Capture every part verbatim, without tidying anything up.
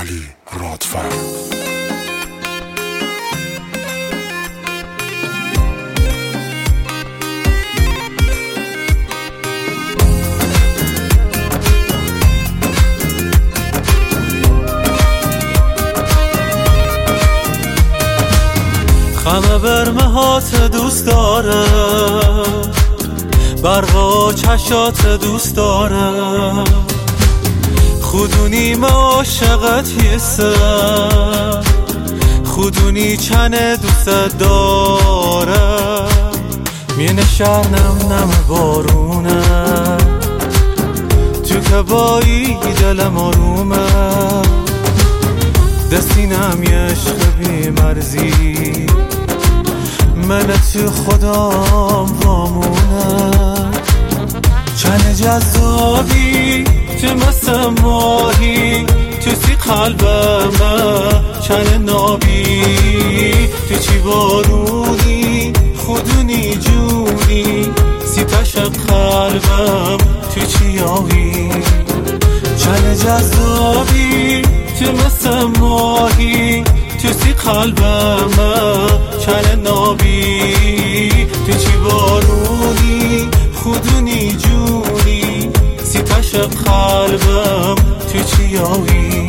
علی رادفر. همه برمهات دوست داره، برقا چشات دوست داره، خودونی ما عاشقت هستم، خودونی چنه دوست داره، مینه شهر نم نم بارونه، تو که بایی دلم آرومه، دستینم یه عشق بی مرزی، من تو خودم وامونه، چنه جذابی تو مثل ماهی، تو سی قلبم چنه نابی، تو چی بارونی خودونی جونی، سی تشق قلبم تو چی آهی، چنه جذابی تو مثل ماهی، تو سی قلبم چنه نابی، تو چی بارونی خودونی جونی، سی تشق قلبم تو چی آهی.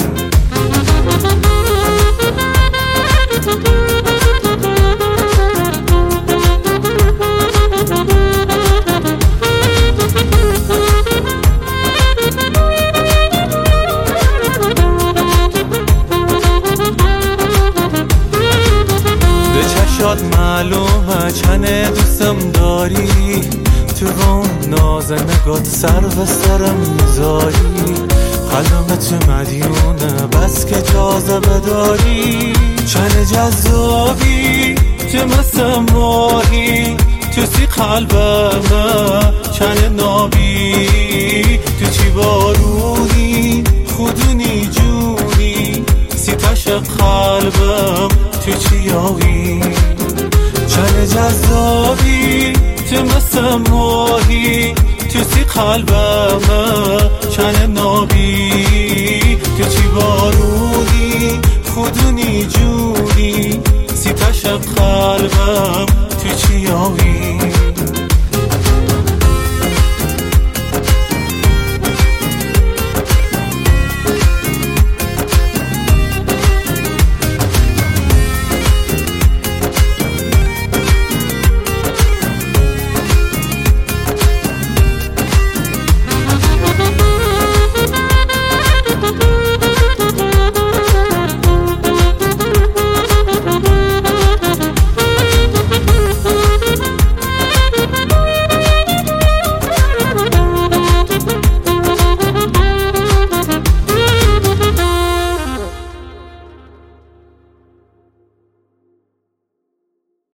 شاد معلومه چنه دوستم داری، تو اون ناز نگات سر و سرم میذاری، قلبم تو مدیونه بس که جاذبه داری، چنه جذابی تو مثل ماهی، تو سی قلبم چنه نابی، تو چی بارونی خودونی جونی، سی تشق قلبم تو چی آهی، چنه جذابی تو مثل ماهی، تو سی قلبم چنه نابی، تو چی بارونی خودونی جونی، سی تشق قلبم تو چی آهی.